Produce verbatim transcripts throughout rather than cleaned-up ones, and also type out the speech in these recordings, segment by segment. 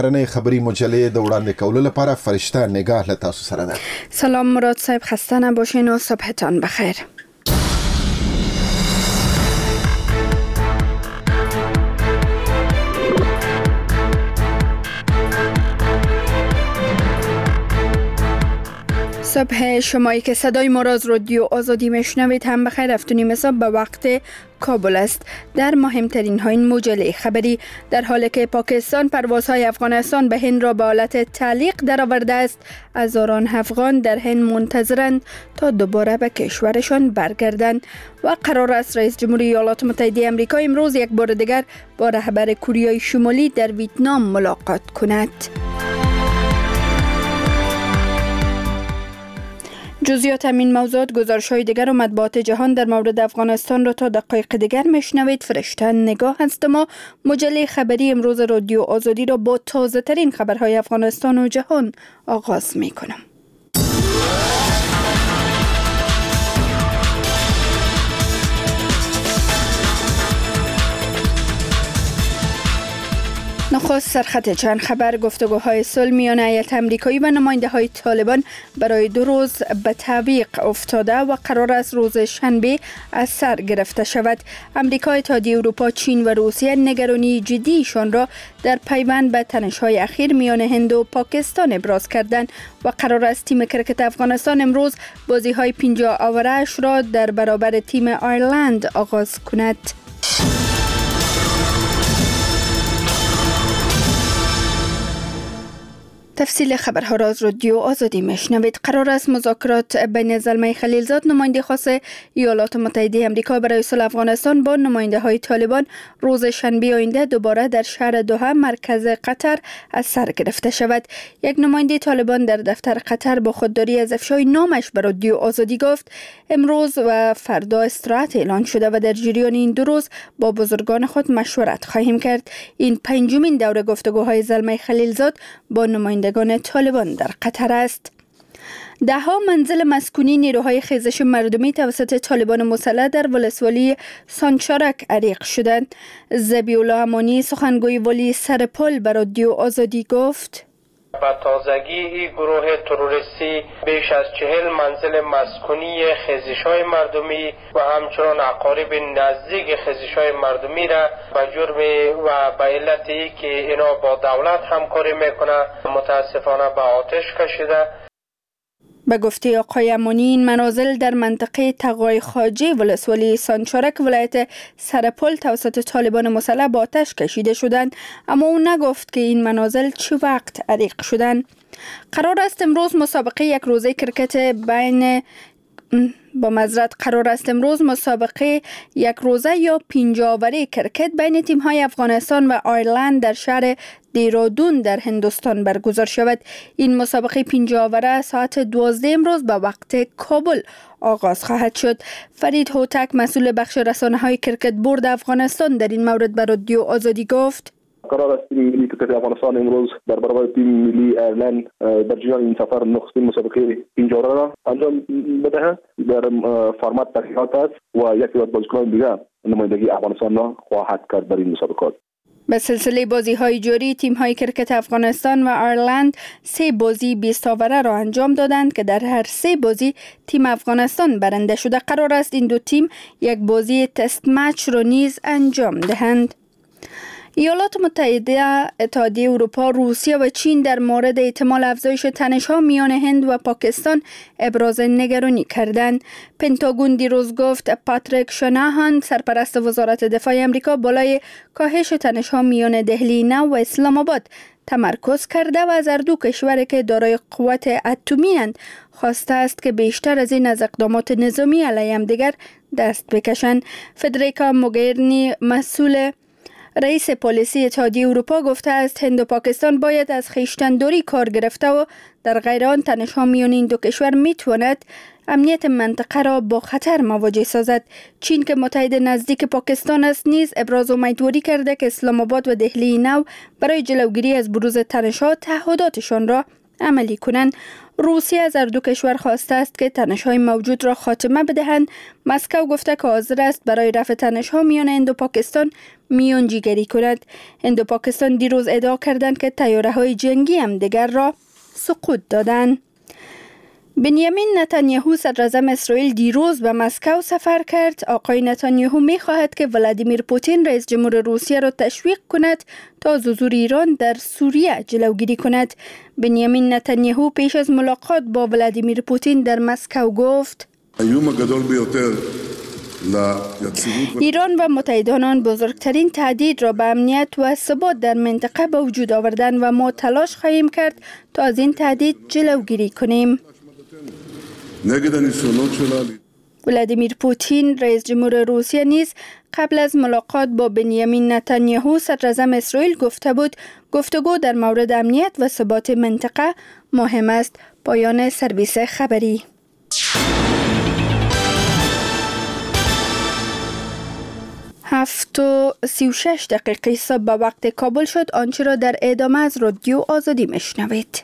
رنه خبری مجله د وړاندې کولو لپاره فرشته نگاه له تاسو سره ده. سلام مراد صاحب، خسته نباشین و صبحتان بخیر. صبح شمایی که صدای ما را از رادیو آزادی میشنوید هم بخیر. هفتونیم صبح به وقت کابل است. در مهمترین های این مجله خبری، در حالی که پاکستان پروازهای افغانستان به هند را به حالت تعلیق درآورده است، هزاران افغان در هند منتظرند تا دوباره به کشورشان برگردند و قرار است رئیس جمهوری ایالات متحده آمریکا امروز یک بار دیگر با رهبر کره شمالی در ویتنام ملاقات کند. جزئیات همین موضوعات، گزارش‌های دیگر و مطبوعات جهان در مورد افغانستان را تا دقایق دیگر میشنوید. فرشته نگاه هست. ما مجله خبری امروز رادیو آزادی را با تازه ترین خبرهای افغانستان و جهان آغاز میکنم. نخست سرخط چند خبر. گفتگوهای صلح میان هیئت آمریکایی و نماینده‌های طالبان برای دو روز به تعویق افتاده و قرار است روز شنبه از سر گرفته شود. آمریکا، اتحادیه اروپا، چین و روسیه نگرانی جدیشان را در پیوند به تنش‌های اخیر میان هند و پاکستان ابراز کردند و قرار است تیم کرکت افغانستان امروز بازی‌های پنجاه اوورش را در برابر تیم آیرلند آغاز کند. تفصیل خبرها را از رادیو آزادی میشنوید. قرار است مذاکرات بین زلمه خلیلزاد، نماینده خاص ایالات متحده آمریکا برای صلح افغانستان، با نماینده های طالبان روز شنبه آینده دوباره در شهر دوحه مرکز قطر از سر گرفته شود. یک نماینده طالبان در دفتر قطر با خودداری از افشای نامش به رادیو آزادی گفت امروز و فردا استراحت اعلان شده و در جریان این دو روز با بزرگان خود مشورت خواهیم کرد. این پنجمین دوره گفتگوهای زلمه خلیلزاد با نماینده طالبان در قطر است. ده ها منزل مسکونی نیروهای خیزش مردمی توسط طالبان مسلح در ولسوالی سانچارک حریق شدند. ذبیح‌الله امانی، سخنگوی ولی سرپل، به رادیو آزادی گفت با تازگی این گروه تروریستی بیش از چهل منزل مسکونی خیزش‌های مردمی و همچنان اقارب نزدیک خیزش‌های مردمی را به جرم و به علتی که اینا با دولت همکاری میکنه متاسفانه به آتش کشیده. به گفته آقای امانی، این منازل در منطقه تقای خواجه ولسوالی سانچارک ولایت سرپل توسط طالبان مسلح با آتش کشیده شدند، اما او نگفت که این منازل چه وقت حریق شدند. قرار است امروز مسابقه یک روزه کرکت بین با معذرت قرار است امروز مسابقه یک روزه یا پنجاه اوری کرکت بین تیم‌های افغانستان و آیرلند در شهر دیرودون در هندوستان برگزار شود. این مسابقه پنجاه اوره ساعت دوازده امروز به وقت کابل آغاز خواهد شد. فرید هوتک، مسئول بخش رسانه‌های کرکت بورد افغانستان، در این مورد به رادیو آزادی گفت قرار است تیم ملی کرکت افغانستان امروز در برابر تیم ملی ایرلند در جریان این سفر نخستین مسابقه پنجاه را انجام بدهد. در فرمت تحقیقات است و یک عدد بازیکنان دیگر نمایندگی افغانستان را خواهد کرد در این مسابقات. به سلسله بازی‌های جاری تیم‌های کرکت افغانستان و آیرلند سه بازی بیست اوره را انجام دادند که در هر سه بازی تیم افغانستان برنده شده. قرار است این دو تیم یک بازی تست مچ را نیز انجام دهند. ایالات متحده، اتحادیه اروپا، روسیه و چین در مورد احتمال افزایش تنش‌ها میان هند و پاکستان ابراز نگرانی کردند. پنتاگون دیروز گفت پاتریک شناهان، سرپرست وزارت دفاع آمریکا، بالای کاهش تنش‌ها میان دهلی نو و اسلام آباد تمرکز کرده و از هر دو کشور که دارای قوت اتمی اند خواسته است که بیشتر از این از اقدامات نظامی علیه همدیگر دست بکشند. فدریکا موگرینی، مسئول رئیس پالیسی اتحادیه اروپا، گفته است هند و پاکستان باید از خویشتن‌داری کار گرفته و در غیر آن تنش‌ها میان این دو کشور میتواند امنیت منطقه را با خطر مواجه سازد. چین که متحد نزدیک پاکستان است نیز ابراز امیدواری کرده که اسلام آباد و دهلی نو برای جلوگیری از بروز تنش‌ها تعهداتشان را عملی کنند. روسیه از هر دو کشور خواسته است که تنش‌های موجود را خاتمه بدهند. مسکو گفته که حاضر است برای رفع تنش‌ها میان هند و پاکستان میانجیگری کند. هند و پاکستان دیروز ادعا کردند که طیاره‌های جنگی هم دیگر را سقوط دادند. بنیامین نتانیاهو صدراعظم اسرائیل دیروز به مسکو سفر کرد. آقای نتانیاهو می خواهد که ولادیمیر پوتین رئیس جمهور روسیه را تشویق کند تا از حضور ایران در سوریه جلوگیری کند. بنیامین نتانیاهو پیش از ملاقات با ولادیمیر پوتین در مسکو گفت: ایران و متحدان آن بزرگترین تهدید را به امنیت و ثبات در منطقه به وجود آوردند و ما تلاش خواهیم کرد تا از این تهدید جلوگیری کنیم. ولادیمیر پوتین رئیس جمهور روسیه نیز قبل از ملاقات با بنیامین نتانیاهو صدراعظم اسرائیل گفته بود گفتگو در مورد امنیت و ثبات منطقه مهم است. پایان سرویس خبری. هفت و سی و شش دقیقه صبح به وقت کابل شد. آنچه را در ادامه از رادیو آزادی میشنوید.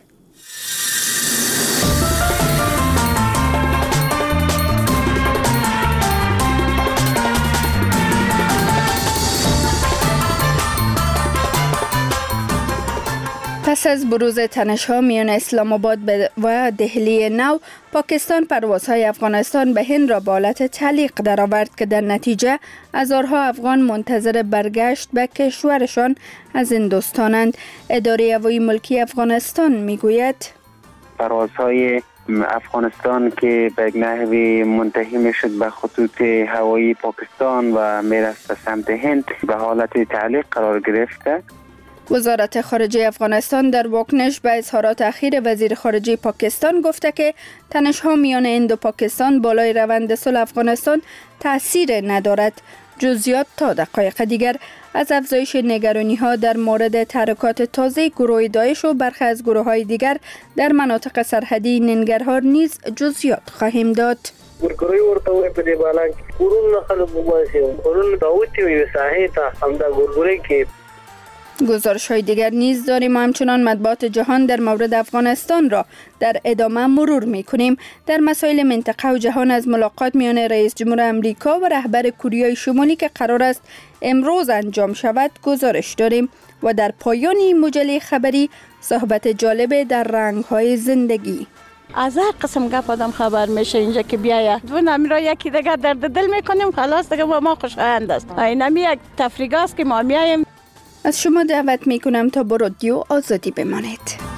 پس از بروز تنش‌ها میان اسلام آباد و دهلی نو، پاکستان پروازهای افغانستان به هند را به حالت تعلیق درآورد که در نتیجه هزارها افغان منتظر برگشت به کشورشان از هندوستانند. اداره هوایی ملکی افغانستان میگوید پروازهای افغانستان که به نحوی منتهی میشد به خطوط هوایی پاکستان و میرفت به سمت هند به حالت تعلیق قرار گرفته. وزارت خارجه افغانستان در واکنش به اظهارات اخیر وزیر خارجه پاکستان گفته که تنش‌ها میان هند و پاکستان بالای روند صلح افغانستان تأثیر ندارد. جزئیات تا دقایق دیگر. از افزایش نگرانی‌ها در مورد تحرکات تازه گروه داعش و برخی از گروه‌های دیگر در مناطق سرحدی ننگرهار نیز جزئیات خواهیم داد. ورکوي ورته وې په دې بالا کې کورونه خلک وباسي کورونه داوتی وي ساحې ته همدا ګورګوري کې. گزارش های دیگر نیز داریم و همچنان مطبوعات جهان در مورد افغانستان را در ادامه مرور می کنیم. در مسائل منطقه و جهان از ملاقات میان رئیس جمهور امریکا و رهبر کوریای شمالی که قرار است امروز انجام شود گزارش داریم و در پایان این مجله خبری صحبت جالب در رنگ های زندگی. از هر قسم گپ آدم خبر میشه اینجا که بیایه دو نمی را یکی دیگر درد دل میکنیم خلاص دیگه با ما خوشایند است. اینمی یک تفریح است که ما میاییم. از شما دعوت می کنم تا با رادیو آزادی بمانید.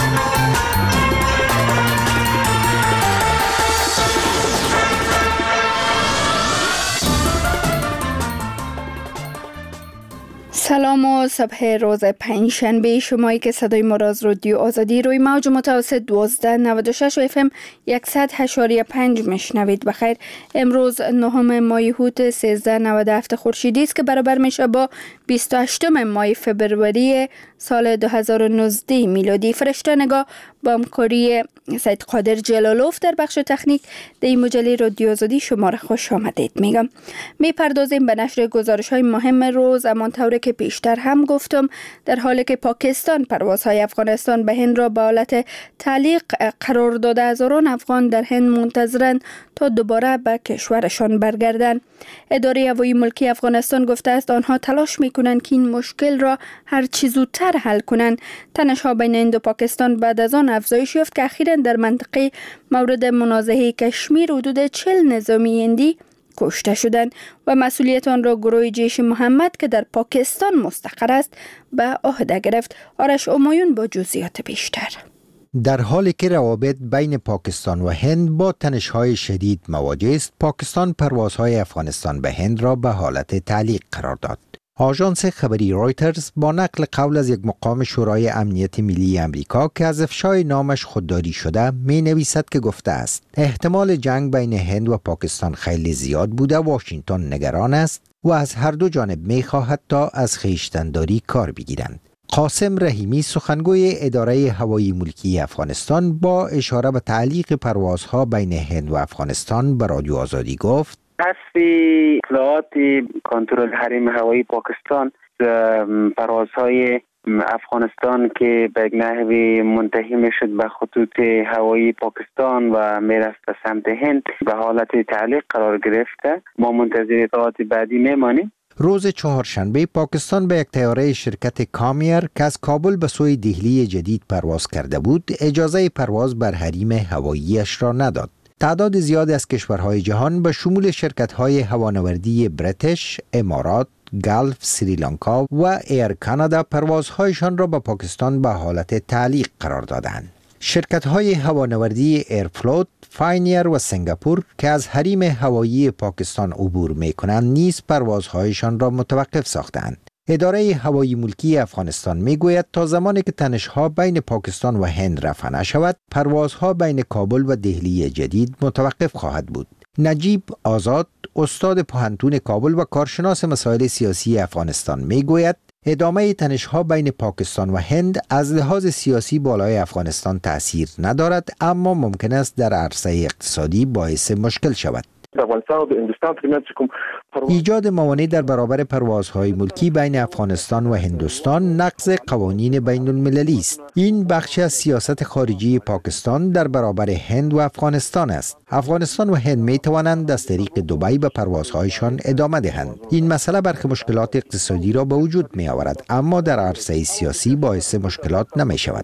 سلام و صبح روز پنجشنبه. شمایی که صدای ما را از رادیو آزادی روی موج متوسط دوازده نود و شش و اف ام صد و هشت و پنج میشنوید. بخیر. امروز نهم ماه هوت سیزده و نود و هفت خورشیدی است که برابر میشه با بیست و هشتم ماه فبروری سال دو هزار و نوزده میلادی. فرشته نگاه با همکاری سید قادر جلالوف در بخش تکنیک در این مجله رادیو آزادی شما را خوش آمدید میگم. میپردازیم به نشر گزارش های مهم روز. اما طوری که پیشتر هم گفتم در حالی که پاکستان پروازهای افغانستان به هند را به حالت تعلیق قرار داده، هزاران افغان در هند منتظرند تا دوباره به کشورشان برگردند. اداره هوایی ملکی افغانستان گفته است آنها تلاش میکنند که این مشکل را هر چه زودتر حل کنند. تنش‌ها بین هند و پاکستان بعد از آن افزایش یافت که اخیراً در منطقه مورد منازعه کشمیر حدود چهل نظامی هندی کشته شدند و مسئولیت آن را گروه جیش محمد که در پاکستان مستقر است به عهده گرفت. آرش امایون با جزئیات بیشتر. در حالی که روابط بین پاکستان و هند با تنش‌های شدید مواجه است، پاکستان پروازهای افغانستان به هند را به حالت تعلیق قرار داد. آژانس خبری رویترز با نقل قول از یک مقام شورای امنیت ملی امریکا که از افشای نامش خودداری شده می نویسد که گفته است احتمال جنگ بین هند و پاکستان خیلی زیاد بوده. واشنگتن نگران است و از هر دو جانب می خواهد تا از خویشتن‌داری کار بگیرند. قاسم رحیمی سخنگوی اداره هوایی ملکی افغانستان با اشاره به تعلیق پروازها بین هند و افغانستان به رادیو آزادی گفت حذف اطلاعات کنترل حریم هوایی پاکستان پروازهای افغانستان که به نحوی منتهی میشد به خطوط هوایی پاکستان و میرفت به سمت هند به حالت تعلیق قرار گرفته. ما منتظر اطلاعات بعدی میمانیم. روز چهارشنبه پاکستان به یک طیاره شرکت کامیر که از کابل به سوی دهلی جدید پرواز کرده بود اجازه پرواز بر حریم هواییش را نداد. تعداد زیادی از کشورهای جهان به شمول شرکت‌های هوانوردی بریتیش، امارات، گلف، سریلانکا و ایر کانادا پروازهایشان را به پاکستان به حالت تعلیق قرار دادند. شرکت‌های هوانوردی ایرفلوت، فاینیر و سنگاپور که از حریم هوایی پاکستان عبور می‌کنند نیز پروازهایشان را متوقف ساختند. اداره هوایی ملکی افغانستان میگوید تا زمانی که تنش‌ها بین پاکستان و هند رفع نشود، پروازها بین کابل و دهلی جدید متوقف خواهد بود. نجیب آزاد، استاد پوهنتون کابل و کارشناس مسائل سیاسی افغانستان میگوید ادامه تنش‌ها بین پاکستان و هند از لحاظ سیاسی بالای افغانستان تأثیر ندارد، اما ممکن است در عرصه اقتصادی باعث مشکل شود. ایجاد موانع در برابر پروازهای ملکی بین افغانستان و هندوستان نقض قوانین بین المللی است. این بخشی از سیاست خارجی پاکستان در برابر هند و افغانستان است. افغانستان و هند می توانند از طریق دبی به پروازهایشان ادامه دهند. این مسئله برخی مشکلات اقتصادی را به وجود می آورد، اما در عرصه سیاسی باعث مشکلات نمی شود.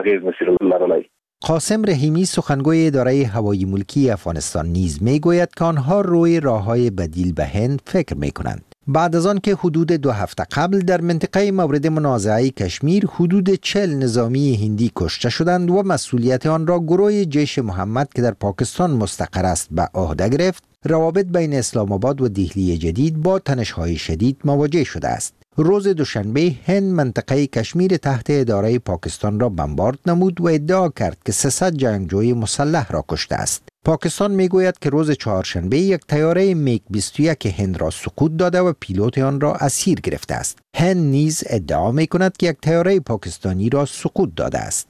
قاسم رحیمی سخنگوی اداره هوایی ملکی افغانستان نیز میگوید که آنها روی راه‌های بدیل به هند فکر می‌کنند. بعد از آن که حدود دو هفته قبل در منطقه مورد منازعه کشمیر حدود چهل نظامی هندی کشته شدند و مسئولیت آن را گروه جیش محمد که در پاکستان مستقر است به عهده گرفت، روابط بین اسلام آباد و دهلی جدید با تنش‌های شدید مواجه شده است. روز دوشنبه هند منطقه کشمیر تحت اداره پاکستان را بمبارد نمود و ادعا کرد که سیصد جنگجوی مسلح را کشته است. پاکستان میگوید که روز چهارشنبه یک طیاره میگ بیست و یک هند را سقوط داده و پیلوت آن را اسیر گرفته است. هند نیز ادعا میکند که یک طیاره پاکستانی را سقوط داده است.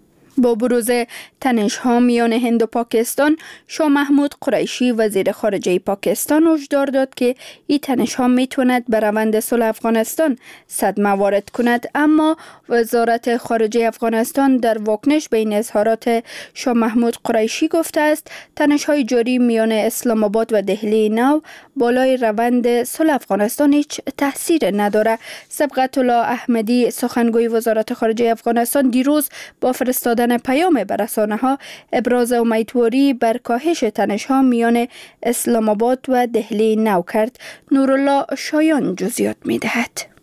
با بروز تنش‌ها میان هند و پاکستان، شاه محمود قریشی وزیر خارجه پاکستان هشدار داد که این تنش‌ها میتواند به روند صلح افغانستان صدمه وارد کند، اما وزارت خارجه افغانستان در واکنش به این اظهارات شاه محمود قریشی گفته است تنش‌های جاری میان اسلام آباد و دهلی نو بالای روند صلح افغانستان هیچ تاثیر نداره. صبغت الله احمدی سخنگوی وزارت خارجه افغانستان دیروز با فرستادن پیام به رسانه‌ها ابراز امیدواری بر کاهش تنش‌ها میان اسلام آباد و دهلی نو کرد. نورالله شایان جزئیات می‌دهد.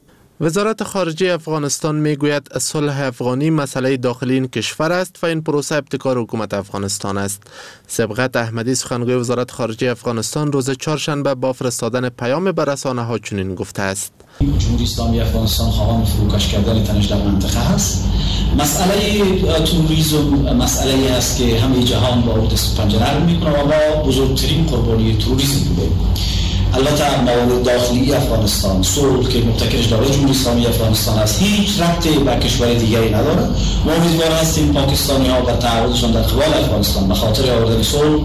وزارت خارجه افغانستان میگوید صلح افغانی مسئله داخلی این کشور است و این پروسه ابتکار حکومت افغانستان است. صبغت احمدی سخنگوی وزارت خارجه افغانستان روز چهارشنبه با فرستادن پیام به رسانه‌ها چنین گفته است: جمهوری اسلامی افغانستان خواهان فروکش کردن تنش در منطقه است. مسئله تروریسم مسئله است که همه جهان با او دست و پنجه نرم می‌کنه و ما بزرگترین قربانی تروریسم بودیم. البته موارد داخلی افغانستان صلح که مبتکرش داره جمهوری اسلامی افغانستان است هیچ ربطی به کشور دیگری نداره. ما امیدوار هستیم پاکستانی ها بر تعهدشان در قبال افغانستان به خاطر آوردن صلح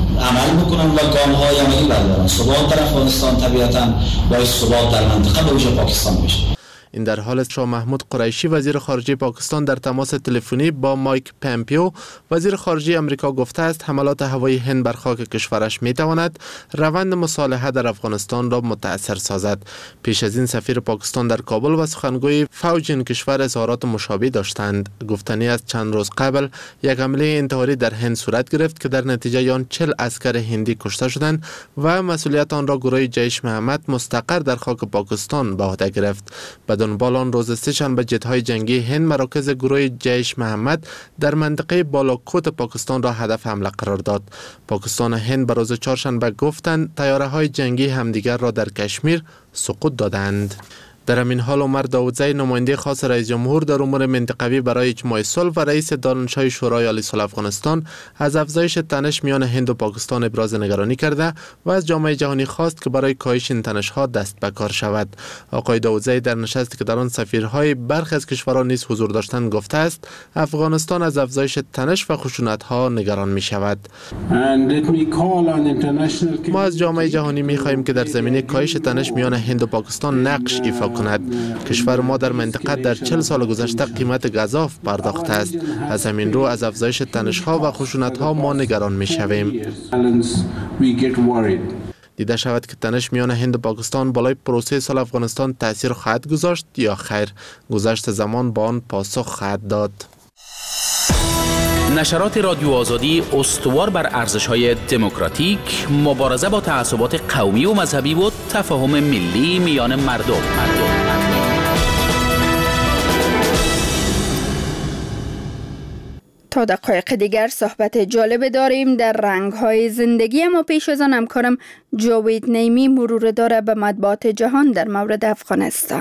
عمل بکنن و گام‌های عملی بردارن. ثبات در افغانستان طبیعتاً باعث ثبات در منطقه به ویژه پاکستان میشه. این در حال است شاه محمود قریشی وزیر خارجه پاکستان در تماس تلفنی با مایک پامپیو وزیر خارجه آمریکا گفته است حملات هوایی هند بر خاک کشورش میتواند روند مصالحه در افغانستان را متاثر سازد. پیش از این سفیر پاکستان در کابل و سخنگوی فوج این کشور اظهارات مشابه داشتند. گفتنی است چند روز قبل یک حمله انتحاری در هند صورت گرفت که در نتیجه آن چهل عسکر هندی کشته شدند و مسئولیت آن را گروه جیش محمد مستقر در خاک پاکستان به عهده گرفت. بدانبال آن روز سه‌شنبه جت‌های جنگی هند مراکز گروه جیش محمد در منطقه بالاکوت پاکستان را هدف حمله قرار داد. پاکستان و هند به روز چهارشنبه گفتند طیاره‌های جنگی همدیگر را در کشمیر سقوط دادند. در همین حال عمر داودزی نماینده خاص رئیس جمهور در امور منطقوی برای اجماع صلح و رئیس دانشگاه شورای عالی صلح افغانستان از افزایش تنش میان هند و پاکستان ابراز نگرانی کرده و از جامعه جهانی خواست که برای کاهش این تنش‌ها دست به کار شود. آقای داودزی در نشستی که در آن سفیرهای برخی از کشورها نیز حضور داشتند گفته است افغانستان از افزایش تنش و خشونت‌ها نگران می شود. ما از جامعه جهانی می خواهیم که در زمینه کاهش تنش میان هند و پاکستان نقش ایفا کند. کشور ما در منطقه در چهل سال گذشته قیمت گزاف پرداخته است. از همین رو از افزایش تنش‌ها و خشونت‌ها ما نگران می‌شویم. دیده شود که تنش میان هند و پاکستان بالای پروسه صلح افغانستان تاثیر خواهد گذاشت یا خیر. گذشت زمان با آن پاسخ خواهد داد. نشرات رادیو آزادی استوار بر ارزش‌های دموکراتیک، مبارزه با تعصبات قومی و مذهبی و تفاهم ملی میان مردم. مردم. تا دقایق دیگر صحبت جالب داریم در رنگ‌های زندگی، اما پیش از آن همکارم جاوید نیمی مرور داره به مطبوعات جهان در مورد افغانستان.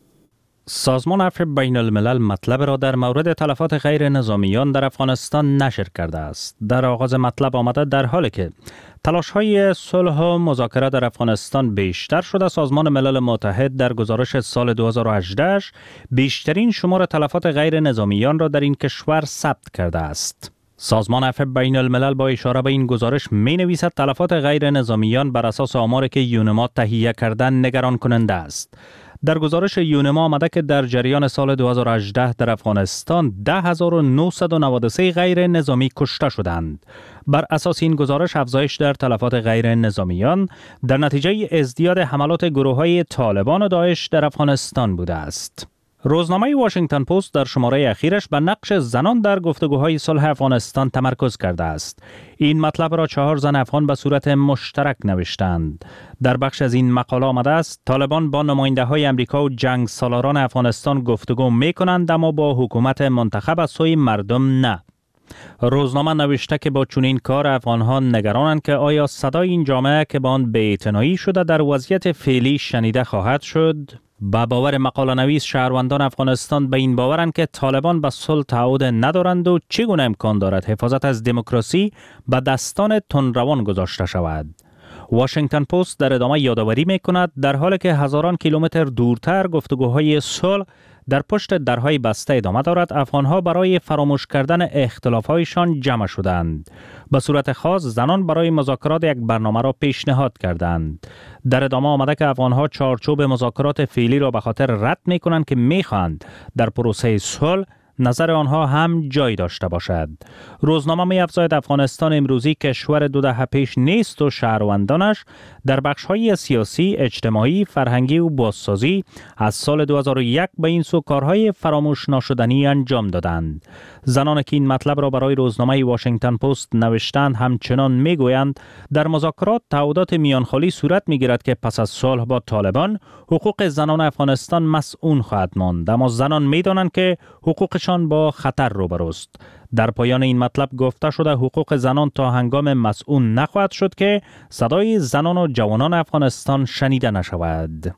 سازمان عفو بین الملل مطلب را در مورد تلفات غیر نظامیان در افغانستان نشر کرده است. در آغاز مطلب آمده در حالی که تلاش‌های صلح و مذاکره در افغانستان بیشتر شده، سازمان ملل متحد در گزارش سال دو هزار و هجده بیشترین شمار تلفات غیر نظامیان را در این کشور ثبت کرده است. سازمان عفو بین الملل با اشاره به این گزارش می نویسد تلفات غیر نظامیان بر اساس آماری که یونما تهیه کردن نگران کننده است. در گزارش یونما آمده که در جریان سال دو هزار و هجده در افغانستان ده هزار و نهصد و نود و سه غیر نظامی کشته شدند. بر اساس این گزارش افزایش در تلفات غیر نظامیان در نتیجه ازدیاد حملات گروه‌های طالبان و داعش در افغانستان بوده است. روزنامه واشنگتن پست در شماره اخیرش به نقش زنان در گفتگوهای صلح افغانستان تمرکز کرده است. این مطلب را چهار زن افغان به صورت مشترک نوشتند. در بخش از این مقاله آمده است طالبان با نماینده های امریکا و جنگ سالاران افغانستان گفتگو می کنند، اما با حکومت منتخب از سوی مردم نه. روزنامه نوشته که با چنین کار افغان‌ها نگرانند که آیا صدای این جامعه که با آن بی‌اعتنایی شده در وضعیت فعلی شنیده خواهد شد. با باور مقاله نویس شهروندان افغانستان به این باورند که طالبان به صلح تعهد ندارند و چگونه امکان دارد حفاظت از دموکراسی به دستان تندروان گذاشته شود. واشنگتن پست در ادامه یادآوری می‌کند در حالی که هزاران کیلومتر دورتر گفتگوهای صلح در پشت درهای بسته ادامه دارد، افغانها برای فراموش کردن اختلاف‌هایشان جمع شدند. به صورت خاص زنان برای مذاکرات یک برنامه را پیشنهاد کردند. در ادامه آمده که افغانها چارچوب مذاکرات فعلی را به خاطر رد می‌کنند که می‌خواهند در پروسه صلح نظر آنها هم جای داشته باشد. روزنامه می‌افزاید افغانستان امروزی کشور دو دهه پیش نیست و شهروندانش در بخش‌های سیاسی، اجتماعی، فرهنگی و بازسازی از سال دو هزار و یک به این سو کارهای فراموش ناشدنی انجام دادند. زنان که این مطلب را برای روزنامه واشنگتن پست نوشتند همچنان میگویند در مذاکرات تعهدات میانخالی صورت میگیرد که پس از صلح با طالبان حقوق زنان افغانستان مسئول خواهد ماند، اما زنان میدانند که حقوقشان با خطر روبروست. در پایان این مطلب گفته شده حقوق زنان تا هنگام مسئول نخواهد شد که صدای زنان و جوانان افغانستان شنیده نشود.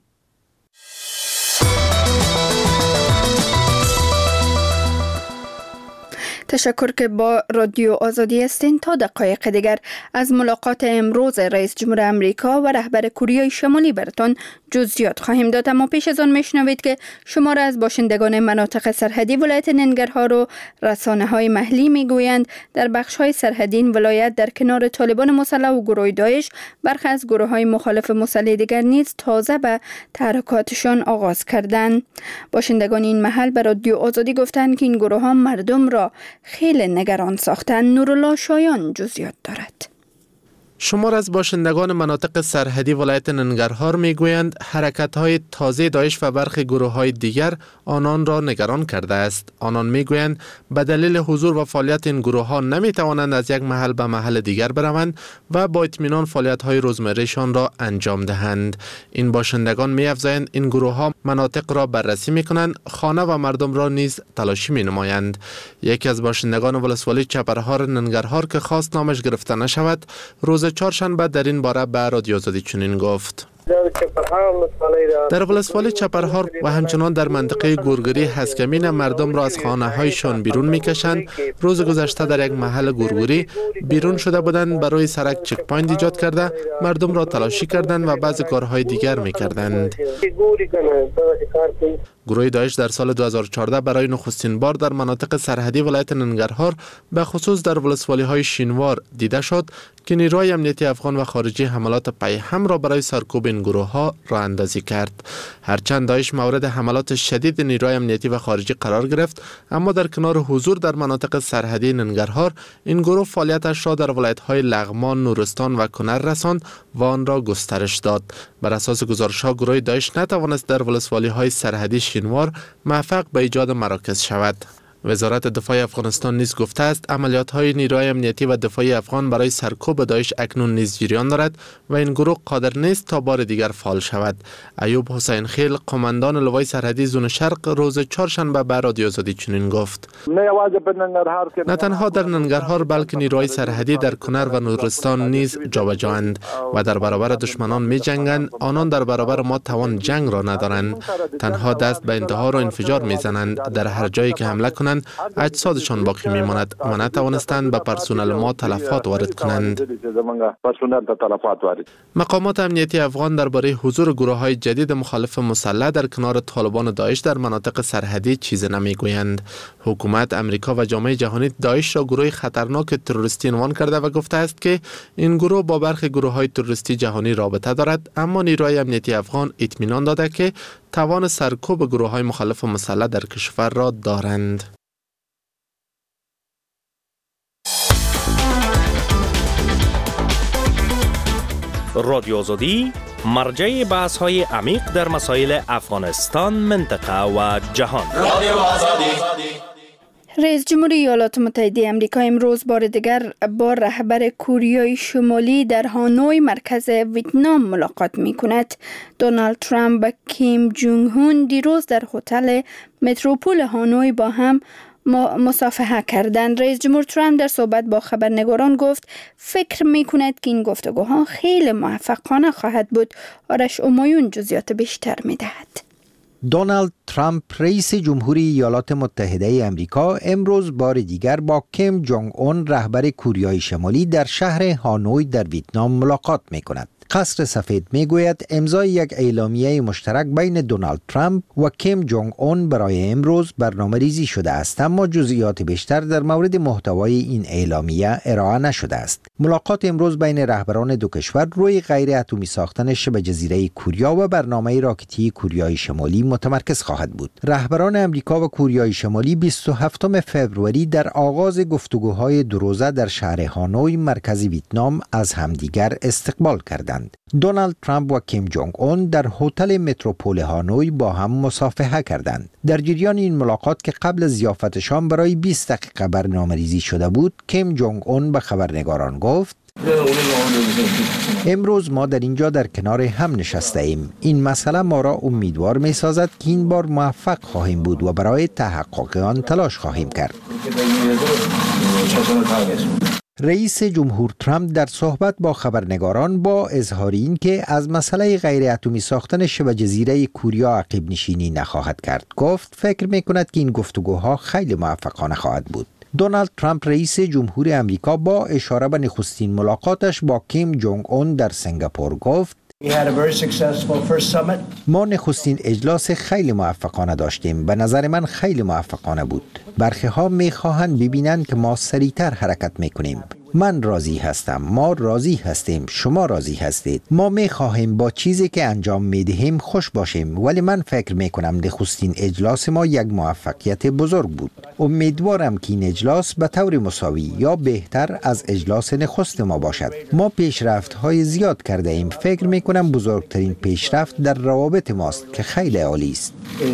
تشکر که با رادیو آزادی هستین. تا دقایق دیگر از ملاقات امروز رئیس جمهور امریکا و رهبر کره شمالی براتون جزئیات خواهیم داد، اما پیش از آن میشنوید که شمار از باشندگان مناطق سرحدی ولایت ننگرهار و رسانه‌های محلی میگویند در بخش‌های سرحدی این ولایت در کنار طالبان مسلح و گروه داعش برخی از گروه‌های مخالف مسلح دیگر نیز تازه به تحرکاتشان آغاز کردند. باشندگان این محل به رادیو آزادی گفتند که این گروه‌ها مردم را خیلی نگران ساختن. نورالله شایان جزئیات دارد. شمار از باشندگان مناطق سرحدی ولایت ننگرهار میگویند حرکت‌های تازه داعش و برخی گروه‌های دیگر آنان را نگران کرده است. آنان میگویند به دلیل حضور و فعالیت این گروه‌ها نمیتوانند از یک محل به محل دیگر بروند و با اطمینان فعالیت‌های روزمره‌شان را انجام دهند. این باشندگان می‌افزایند این گروه‌ها مناطق را بررسی می‌کنند، خانه و مردم را نیز تلاشی می‌نمایند. یکی از باشندگان ولسوالی چپرهار ننگرهار که خواست نامش گرفته نشود، روز چهارشنبه در این باره به رادیو آزادی چنین گفت: در ولسوالی چپرهار و همچنان در منطقه گورگری هسکمین مردم را از خانه هایشان بیرون میکشند. روز گذشته در یک محل گورگری بیرون شده بودند، برای سرک چک پوینت ایجاد کرده مردم را تلاشی کردند و بعضی کارهای دیگر میکردند. گروه داعش در سال دو هزار و چهارده برای نخستین بار در مناطق سرحدی ولایت ننگرهار به خصوص در ولسوالی های شینوار دیده شد که نیروهای امنیتی افغان و خارجی حملات پی هم را برای سرکوب این گروه ها راه اندازی کرد. هرچند داعش مورد حملات شدید نیروهای امنیتی و خارجی قرار گرفت، اما در کنار حضور در مناطق سرحدی ننگرهار، این گروه فعالیتش را در ولایت‌های لغمان، نورستان و کنر رساند و آن را گسترش داد. بر اساس گزارش‌ها گروه داعش نتوانست در ولسوالی‌های سرحدی شینوار موفق به ایجاد مراکز شود. وزارت دفاع افغانستان نیز گفته است عملیات‌های نیروهای امنیتی و دفاعی افغان برای سرکوب داعش اکنون نیز جریان دارد و این گروه قادر نیست تا بار دیگر فعال شود. ایوب حسین خیل، قماندان لوای سرحدی زون شرق، روز چهارشنبه به رادیو آزادی چنین گفت: نه تنها در ننگرهار بلکه نیروهای سرحدی در کنر و نورستان نیز جابجااند و در برابر دشمنان می جنگند. آنان در برابر ما توان جنگ را ندارند، تنها دست به انتحار و انفجار می زنند. در هر جایی که حمله کنند اجسادشان باقی میماند و نتوانستند به پرسنل ما تلفات وارد کنند. مقامات امنیتی افغان درباره حضور گروه‌های جدید مخالف مسلح در کنار طالبان داعش در مناطق سرحدی چیزی نمیگویند. حکومت امریکا و جامعه جهانی داعش را گروه خطرناک تروریستی عنوان کرده و گفته است که این گروه با برخی گروه‌های تروریستی جهانی رابطه دارد، اما نیروهای امنیتی افغان اطمینان داده که توان سرکوب گروه‌های مخالف مسلح در کشور را دارند. رادیو آزادی مرجع بحث های عمیق در مسائل افغانستان، منطقه و جهان. رادیو آزادی. رئیس جمهوری ایالات متحده آمریکا امروز بار دیگر با رهبر کوریای شمالی در هانوی مرکز ویتنام ملاقات می کند. دونالد ترامپ و کیم جونگ هون دیروز در هتل متروپول هانوی با هم مصافحه کردند. رئیس جمهور ترامپ در صحبت با خبرنگاران گفت فکر می کند که این گفتگوها خیلی موفقانه خواهد بود. آرش امایون جزئیات بیشتر می دهد. دونالد ترامپ رئیس جمهوری ایالات متحده آمریکا امروز بار دیگر با کیم جونگ اون رهبر کوریای شمالی در شهر هانوی در ویتنام ملاقات می کند. قصر سفید می گوید امضای یک اعلامیه مشترک بین دونالد ترامپ و کیم جونگ اون برای امروز برنامه ریزی شده است، اما جزئیات بیشتر در مورد محتوای این اعلامیه ارائه نشده است. ملاقات امروز بین رهبران دو کشور روی غیر اتمی ساختن شبه جزیره کوریا و برنامه راکتی کوریای شمالی متمرکز خواهد بود. رهبران امریکا و کوریای شمالی بیست و هفتم فوریه در آغاز گفتگوهای دو روزه در شهر هانوی مرکز ویتنام از همدیگر استقبال کردند. دونالد ترامپ و کیم جونگ اون در هتل متروپول هانوی با هم مصافحه کردند. در جریان این ملاقات که قبل از ضیافتشان برای بیست دقیقه برنامه‌ریزی شده بود، کیم جونگ اون به خبرنگاران گفت: امروز ما در اینجا در کنار هم نشسته ایم. این مسئله ما را امیدوار می سازد که این بار موفق خواهیم بود و برای تحقق آن تلاش خواهیم کرد. رئیس جمهور ترامپ در صحبت با خبرنگاران با اظهار این که از مسئله غیر اتمی ساختن شبه جزیره کوریا عقب نشینی نخواهد کرد، گفت فکر می کند که این گفتگوها خیلی موفقانه خواهد بود. دونالد ترامپ رئیس جمهور امریکا با اشاره به نخستین ملاقاتش با کیم جونگ اون در سنگاپور گفت: ما نخستین اجلاس خیلی موفقانه داشتیم. به نظر من خیلی موفقانه بود. برخی ها می خواهند ببینند که ما سریعتر حرکت می کنیم. من راضی هستم، ما راضی هستیم، شما راضی هستید. ما می خواهیم با چیزی که انجام می دهیم خوش باشیم، ولی من فکر می کنم نخستین اجلاس ما یک موفقیت بزرگ بود. امیدوارم که این اجلاس به طور مساوی یا بهتر از اجلاس نخست ما باشد. ما پیشرفت های زیاد کرده ایم. فکر می کنم بزرگترین پیشرفت در روابط ماست که خیلی عالی است.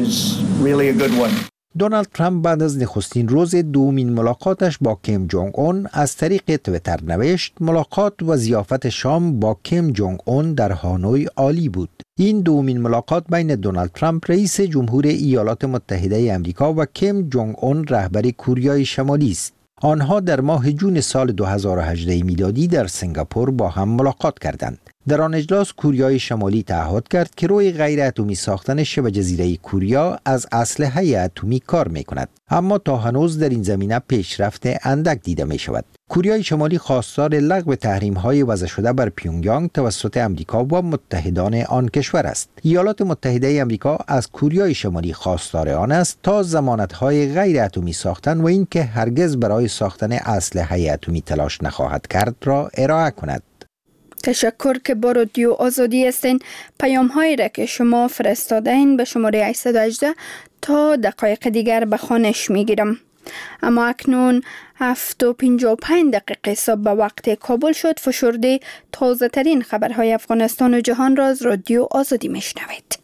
دونالد ترامپ بعد از نخستین روز دومین ملاقاتش با کیم جونگ اون از طریق تویتر نوشت: ملاقات و ضیافت شام با کیم جونگ اون در هانوی عالی بود. این دومین ملاقات بین دونالد ترامپ رئیس جمهور ایالات متحده آمریکا و کیم جونگ اون رهبر کوریای شمالی است. آنها در ماه جون سال دو هزار و هجده میلادی در سنگاپور با هم ملاقات کردند. در آن اجلاس کوریای شمالی تعهد کرد که روی غیر اتمی ساختن شبه جزیره کوریا از اسلحه اتمی کار می کند، اما تا هنوز در این زمینه پیشرفت اندک دیده می شود. کوریای شمالی خواستار لغو تحریم‌های وضع شده بر پیونگیانگ توسط امریکا و متحدان آن کشور است. ایالات متحده امریکا از کوریای شمالی خواستار آن است تا ضمانت‌های غیر اتمی ساختن و اینکه هرگز برای ساختن اسلحه اتمی تلاش نخواهد کرد را ارائه کند. تشکر که با رادیو آزادی هستین. پیام هایی را که شما فرستادین به شماره هشت یک هشت تا دقایق دیگر به خوانش می گیرم. اما اکنون هفت و پنجاه و پنج دقیقه صبح به وقت کابل شد. فشرده تازه ترین خبرهای افغانستان و جهان را از رادیو آزادی می شنوید.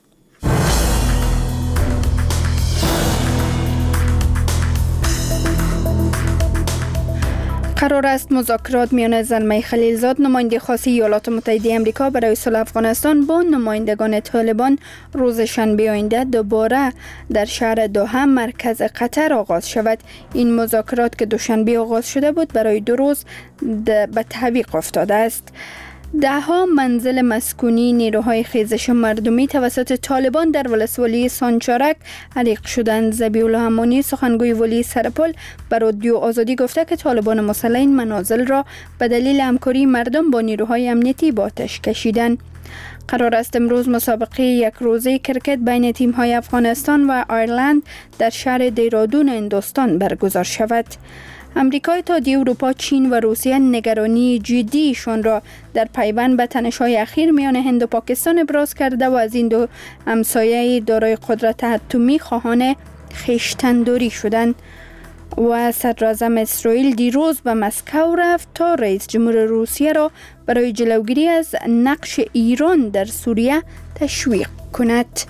قرار است مذاکرات میان زلمه خلیلزاد نماینده خاص ایالات متحده آمریکا برای صلح افغانستان با نمایندگان طالبان روز شنبه آینده دوباره در شهر دوحه مرکز قطر آغاز شود. این مذاکرات که دوشنبه آغاز شده بود برای دو روز به تعویق افتاده است. دهها منزل مسکونی نیروهای خیزش مردمی توسط طالبان در ولسوالی سانچارک حریق شدند. ذبیح الله امانی سخنگوی ولی سرپل به رادیو آزادی گفته که طالبان مسلح این منازل را به دلیل همکاری مردم با نیروهای امنیتی به آتش کشیدند. قرار است امروز مسابقه یک روزه کرکت بین تیم‌های افغانستان و آیرلند در شهر دیرادون هندوستان برگزار شود. امریکا، اتحادیه اروپا، چین و روسیه نگرانی جدیشان را در پیوند به تنش‌های اخیر میان هند و پاکستان ابراز کرده و از این دو همسایه دارای قدرت اتمی خواهان خویشتن‌داری شدند. و صدراعظم اسرائیل دیروز به مسکو رفت تا رئیس جمهور روسیه را برای جلوگیری از نقش ایران در سوریه تشویق کند.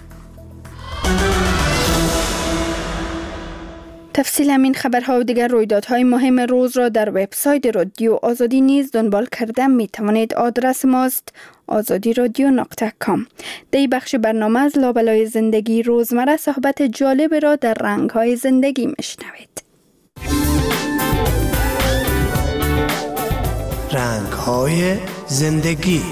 تفصیل همین خبرها و دیگر رویدادهای مهم روز را در وبسایت رادیو آزادی نیز دنبال کرده می توانید. آدرس ماست آزادی رادیو نقطه کام. در بخش برنامه از لابلای زندگی روزمره صحبت جالب را در رنگ‌های زندگی میشنوید. رنگ‌های زندگی.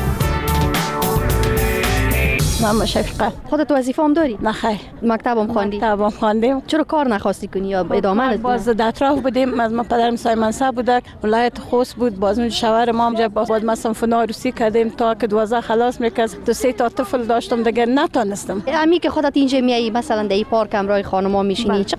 من شفیقه. خودت وظیفه هم داری؟ نه خیر. مکتب هم خواندی؟ مکتب هم خواندیم. چرا کار نخواستی کنی یا ادامه ندادی؟ باز در اطراف بودیم. از ما پدرم سای منصب بودک، ولایت خوست بود. باز اون شوهر ما هم باز ما صنف عروسی کردیم تا که دوازده خلاص میکرد. دو سه تا طفل داشتم دیگه نتونستم. امی که خودت اینجا میای مثلا در این پارک همراه خانم‌ها میشینی، چه